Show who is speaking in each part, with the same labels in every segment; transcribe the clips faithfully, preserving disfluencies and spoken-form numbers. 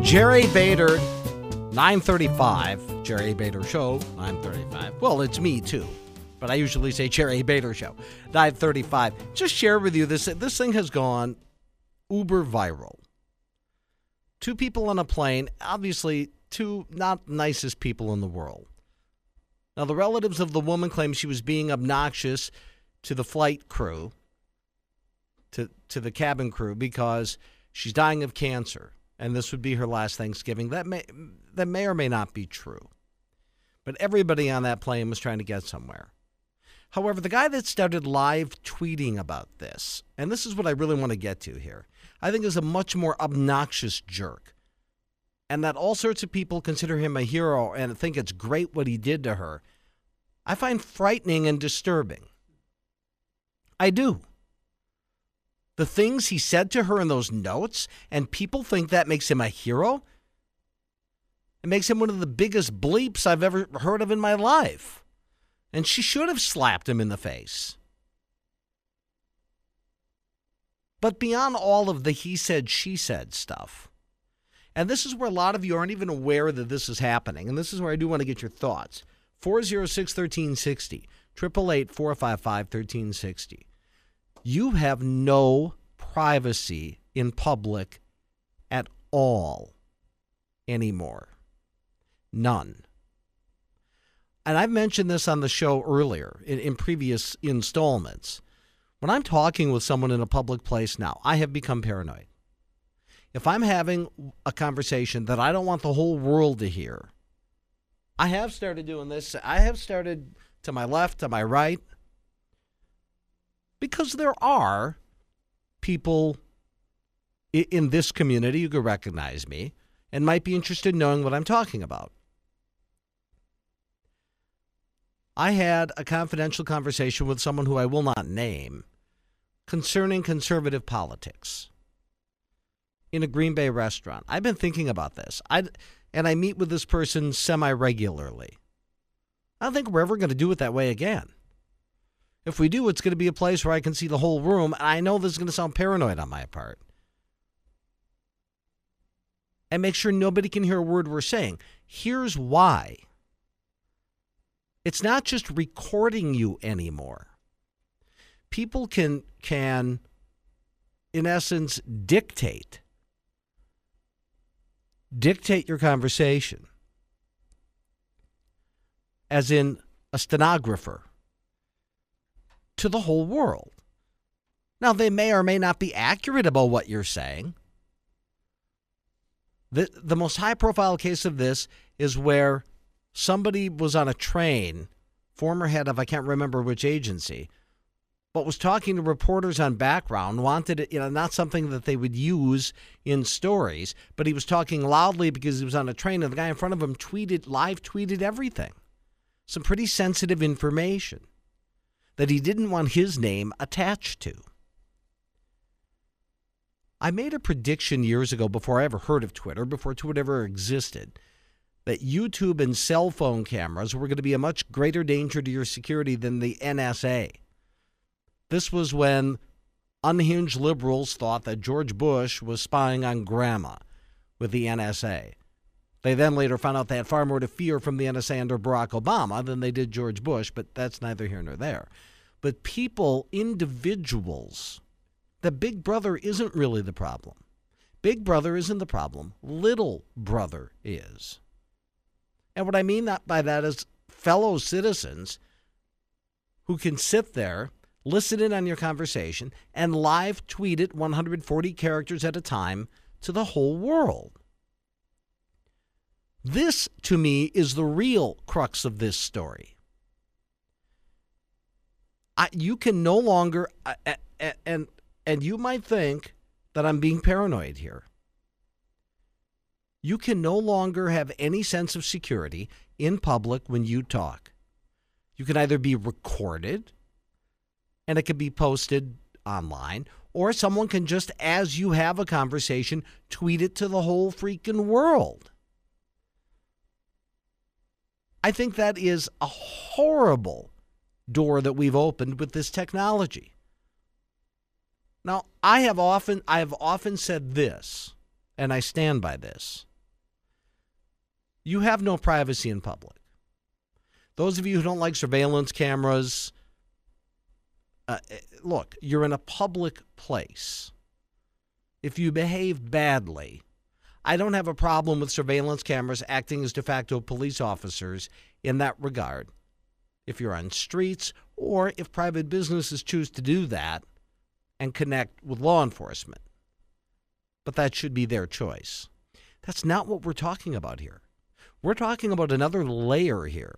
Speaker 1: Jerry Bader, nine thirty-five. Jerry Bader Show, nine thirty-five. Well, it's me, too. But I usually say Jerry Bader Show, nine thirty-five. Just share with you, this, this thing has gone uber viral. Two people on a plane, obviously two not nicest people in the world. Now, the relatives of the woman claim she was being obnoxious to the flight crew, to, to the cabin crew, because she's dying of cancer, and this would be her last Thanksgiving. That may, that may or may not be true. But everybody on that plane was trying to get somewhere. However, the guy that started live tweeting about this, and this is what I really want to get to here, I think is a much more obnoxious jerk. And that all sorts of people consider him a hero and think it's great what he did to her, I find frightening and disturbing. I do. The things he said to her in those notes, and people think that makes him a hero? It makes him one of the biggest bleeps I've ever heard of in my life. And she should have slapped him in the face. But beyond all of the he said, she said stuff, and this is where a lot of you aren't even aware that this is happening, and this is where I do want to get your thoughts. four oh six, one three six oh, eight eight eight, four five five, one three six oh. You have no privacy in public at all anymore. None. And I've mentioned this on the show earlier in, in previous installments. When I'm talking with someone in a public place now, I have become paranoid. If I'm having a conversation that I don't want the whole world to hear, I have started doing this. I have started to my left, to my right, because there are people in this community who could recognize me and might be interested in knowing what I'm talking about. I had a confidential conversation with someone who I will not name concerning conservative politics in a Green Bay restaurant. I've been thinking about this, I, and I meet with this person semi-regularly. I don't think we're ever going to do it that way again. If we do, it's going to be a place where I can see the whole room, and I know this is going to sound paranoid on my part. And make sure nobody can hear a word we're saying. Here's why. It's not just recording you anymore. People can, can, in essence, dictate. Dictate your conversation. As in a stenographer. To the whole world. Now, they may or may not be accurate about what you're saying. The, the most high-profile case of this is where somebody was on a train, former head of, I can't remember which agency, but was talking to reporters on background, wanted it, you know, not something that they would use in stories, but he was talking loudly because he was on a train, and the guy in front of him tweeted, live tweeted everything. Some pretty sensitive information that he didn't want his name attached to. I made a prediction years ago before I ever heard of Twitter, before Twitter ever existed, that YouTube and cell phone cameras were going to be a much greater danger to your security than the N S A. This was when unhinged liberals thought that George Bush was spying on grandma with the N S A. They then later found out they had far more to fear from the N S A under Barack Obama than they did George Bush, but that's neither here nor there. But people, individuals, the Big Brother isn't really the problem. Big Brother isn't the problem. Little Brother is. And what I mean that by that is fellow citizens who can sit there, listen in on your conversation, and live tweet it one hundred forty characters at a time to the whole world. This, to me, is the real crux of this story. I, you can no longer, uh, uh, and and you might think that I'm being paranoid here. You can no longer have any sense of security in public when you talk. You can either be recorded, and it can be posted online, or someone can just, as you have a conversation, tweet it to the whole freaking world. I think that is a horrible door that we've opened with this technology. Now, I have often I have often said this, and I stand by this. You have no privacy in public. Those of you who don't like surveillance cameras, uh, look, you're in a public place. If you behave badly, I don't have a problem with surveillance cameras acting as de facto police officers in that regard. If you're on streets or if private businesses choose to do that and connect with law enforcement. But that should be their choice. That's not what we're talking about here. We're talking about another layer here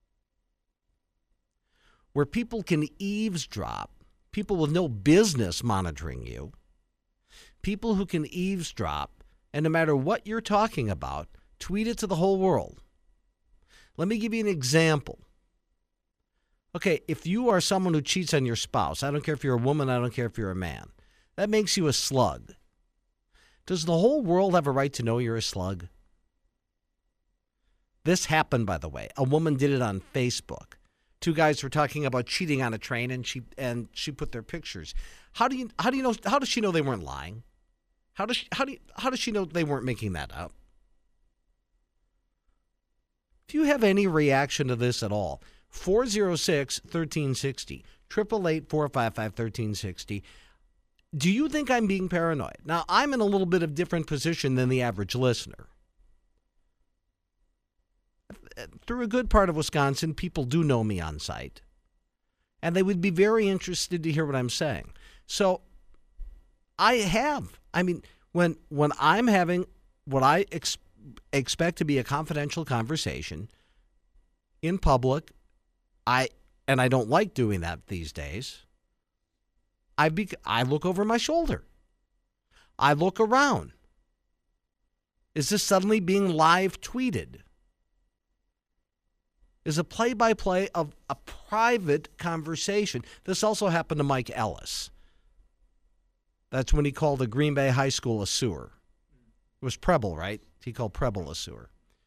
Speaker 1: where people can eavesdrop, people with no business monitoring you, people who can eavesdrop, and no matter what you're talking about, tweet it to the whole world. Let me give you an example. Okay, if you are someone who cheats on your spouse, I don't care if you're a woman, I don't care if you're a man, that makes you a slug. Does the whole world have a right to know you're a slug? This happened, by the way. A woman did it on Facebook. Two guys were talking about cheating on a train, and she and she put their pictures. How do you how do you know? How does she know they weren't lying? How does she, how do you, how does she know they weren't making that up? If you have any reaction to this at all, four oh six, one three six oh, eight eight eight, four five five, one three six oh. Do you think I'm being paranoid? Now, I'm in a little bit of different position than the average listener. Through a good part of Wisconsin, people do know me on site, and they would be very interested to hear what I'm saying. So I have. I mean, when when I'm having what I ex- expect to be a confidential conversation in public, I and I don't like doing that these days. I be, I look over my shoulder. I look around. Is this suddenly being live tweeted? Is a play-by-play of a private conversation. This also happened to Mike Ellis. That's when he called the Green Bay High School a sewer. It was Preble, right? He called Preble a sewer.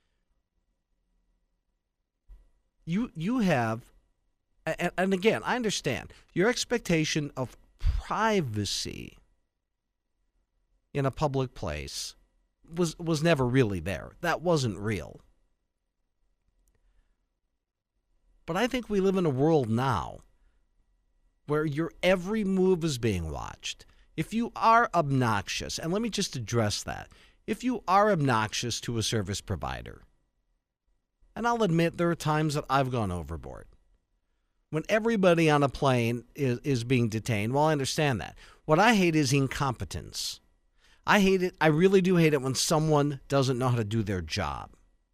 Speaker 1: You you have, and, and again, I understand, your expectation of privacy in a public place was was never really there. That wasn't real. But I think we live in a world now where your every move is being watched. If you are obnoxious, and let me just address that. If you are obnoxious to a service provider, and I'll admit there are times that I've gone overboard. When everybody on a plane is, is being detained, well, I understand that. What I hate is incompetence. I hate it. I really do hate it when someone doesn't know how to do their job.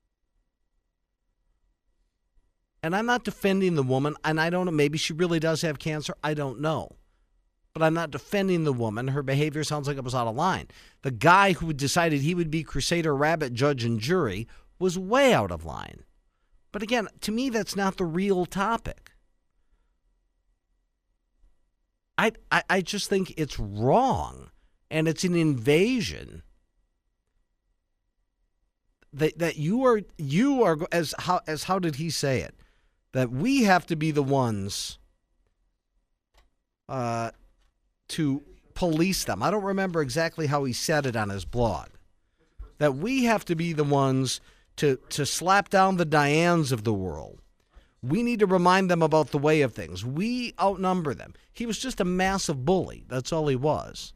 Speaker 1: And I'm not defending the woman, and I don't know, maybe she really does have cancer. I don't know. But I'm not defending the woman. Her behavior sounds like it was out of line. The guy who decided he would be Crusader Rabbit, judge, and jury was way out of line. But again, to me, that's not the real topic. I, I, I just think it's wrong, and it's an invasion that that you are you are as how as how did he say it? That we have to be the ones uh, to police them. I don't remember exactly how he said it on his blog. That we have to be the ones to, to slap down the Dianes of the world. We need to remind them about the way of things. We outnumber them. He was just a massive bully. That's all he was.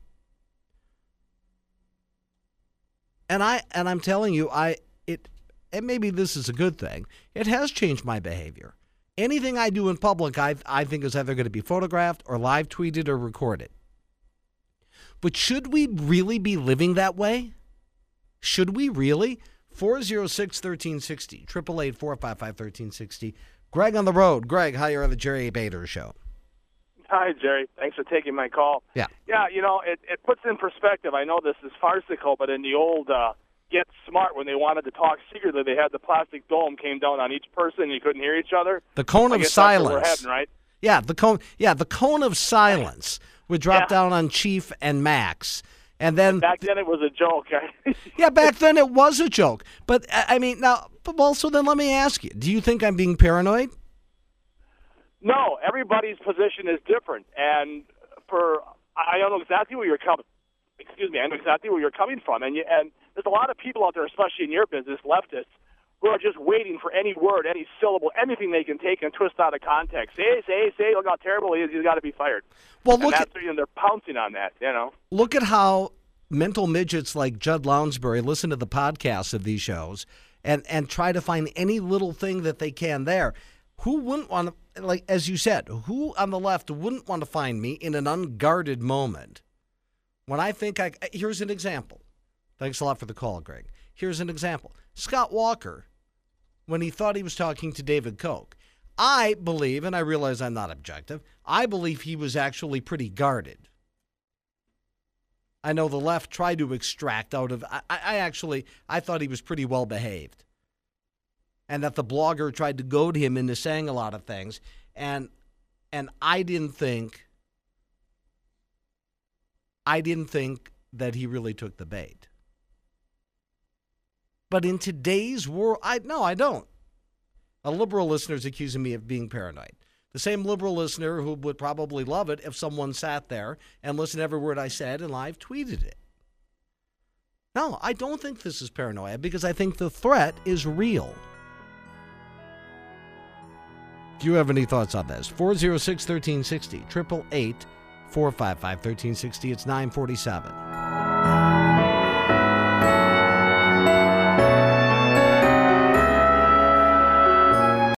Speaker 1: And I and I'm telling you, I it and maybe this is a good thing. It has changed my behavior. Anything I do in public, I I think is either going to be photographed or live tweeted or recorded. But should we really be living that way? Should we really? four oh six, one three six oh, eight eight eight, four five five, one three six oh. Greg on the road. Greg, hi, you're on the Jerry Bader Show.
Speaker 2: Hi, Jerry. Thanks for taking my call.
Speaker 1: Yeah.
Speaker 2: Yeah, you know, it, it puts in perspective. I know this is farcical, but in the old uh, Get Smart, when they wanted to talk secretly, they had the plastic dome came down on each person and you couldn't hear each other.
Speaker 1: The cone
Speaker 2: I
Speaker 1: of
Speaker 2: guess
Speaker 1: silence.
Speaker 2: That's what we're heading, right?
Speaker 1: Yeah, the cone yeah, the cone of silence would drop
Speaker 2: Yeah.
Speaker 1: down on Chief and Max. And then
Speaker 2: Back then it was a joke.
Speaker 1: Yeah, back then it was a joke. But I I mean, now but well, so then let me ask you, do you think I'm being paranoid?
Speaker 2: No, everybody's position is different, and for I know exactly where you're coming. Excuse me, I know exactly where you're coming from, and you, and there's a lot of people out there, especially in your business, leftists, who are just waiting for any word, any syllable, anything they can take and twist out of context. Say, say, say, look how terrible he is. He's got to be fired.
Speaker 1: Well,
Speaker 2: and
Speaker 1: look
Speaker 2: that's
Speaker 1: at,
Speaker 2: you know, they're pouncing on that, you know.
Speaker 1: Look at how mental midgets like Judd Lounsbury listen to the podcasts of these shows and, and try to find any little thing that they can there. Who wouldn't want to, like, as you said, who on the left wouldn't want to find me in an unguarded moment when I think I, here's an example. Thanks a lot for the call, Greg. Here's an example. Scott Walker, when he thought he was talking to David Koch, I believe, and I realize I'm not objective, I believe he was actually pretty guarded. I know the left tried to extract out of, I, I actually, I thought he was pretty well behaved. And that the blogger tried to goad him into saying a lot of things. And and I didn't think, I didn't think that he really took the bait. But in today's world, I no, I don't. A liberal listener is accusing me of being paranoid. The same liberal listener who would probably love it if someone sat there and listened to every word I said and live tweeted it. No, I don't think this is paranoia because I think the threat is real. Do you have any thoughts on this? four oh six, one three six oh, eight eight eight, four five five, one three six oh. It's nine forty-seven.